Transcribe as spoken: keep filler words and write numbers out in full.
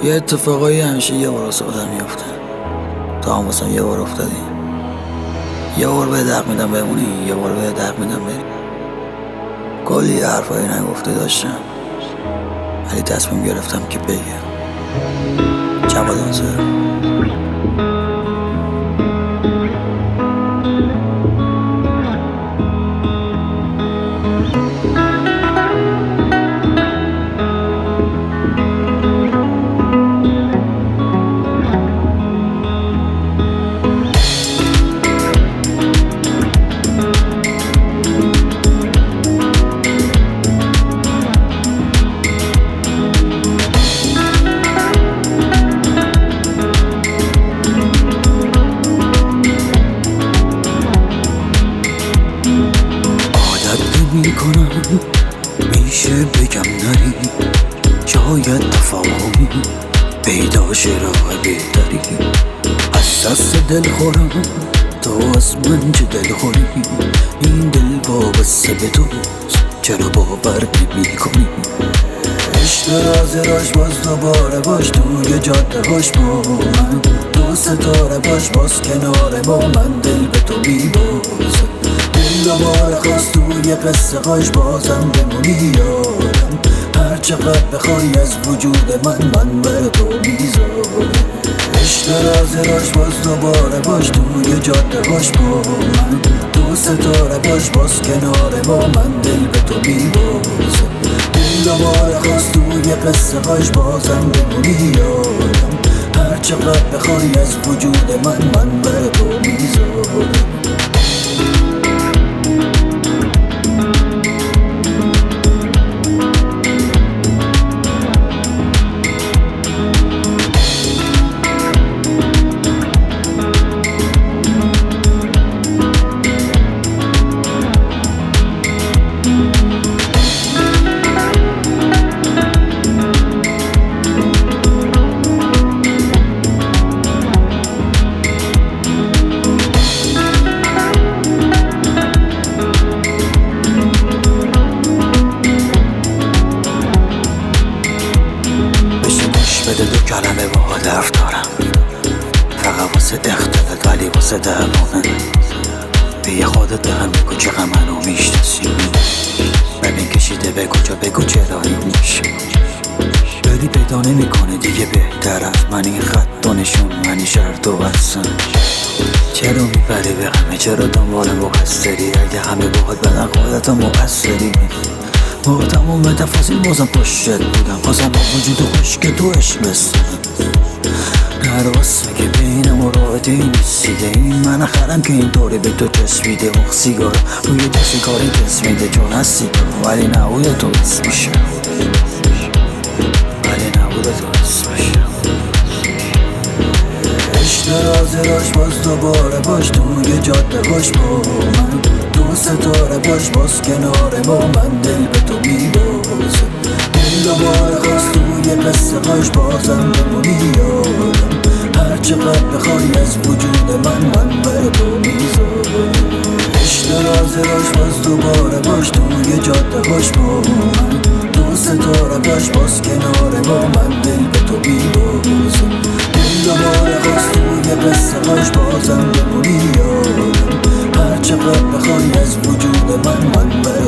یه اتفاقایی همیشه یه بار واسه آدم میفته. تا هم واسه یه بار افتادی. یه بار به دق میدم بمونی، یه بار به دق میدم بری. کلی حرفایی نگفته داشتم، ولی تصمیم گرفتم که بگم. جواد آذر. میکنم میشه بگم نری، شاید تفاهمی پیدا شه راه بهتری. از دست دل خورم تو از من چه دل خوری، این دل وابسته به توست چرا باور نمی کنی؟ عشق راز راش باز دوباره باش توی جاده هاش با من، دو ستاره باش باز کنار با من، دل به تو میبازم. دل دوباره خواست توی قصه هاش بازم بمونی یارم، هر چقدر بخوای از وجود من من بر تو میذارم. عشق راز راش باز دوباره باش توی جاده هاش با من، دو ستاره باش باز کنار با من، دل به تو میبازم. دل دوباره خواست توی قصه هاش بازم بمونی یارم، هر چقدر بخوای از وجود من من بر تو میذارم. بده دو کلمه با حرف دارم، فقط واسه اختلال ولی واسه درمانه. بیا خودت به هم بگو چقدر منو میشناسی، ببین کشیده به کجا بگو چرا این میشه. بدی پیدا نمی کنه دیگه بهتر از من، این خط و نشون منی شرط و بستن. چرا میپری به همه، چرا دنبال مقصری؟ اگه همه باهات بدن خودت مقصری. با تمام تفاصیل بازم پشتت بودم، خواستم با وجود خوش که تو عشق بستم. نراست که بینم و راحتی نیستیده، این من خرم که اینطوری به تو چسبیده. اخ سیگار روی دستی کاری کس میده چون هستی تو، ولی نبود تو حس میشه، ولی نبود تو حس میشه. عشق راز راش باز دوباره باش توی جاده باش با من، دو ستاره باش باز کنار با من، دل به تو میبازم. دل دوباره خواست توی قصه هاش بازم بمونی یارم، هر چقدر بخوای از وجود من من بر تو میذارم. عشق راز راش باز دوباره باش توی جاده باش با من، دو ستاره باش باز کنار با من، دل به تو میبازم. دل دوباره خواست توی قصه هاش بازم بمونی یارم، هر چقدر بخوای از وجود من من بر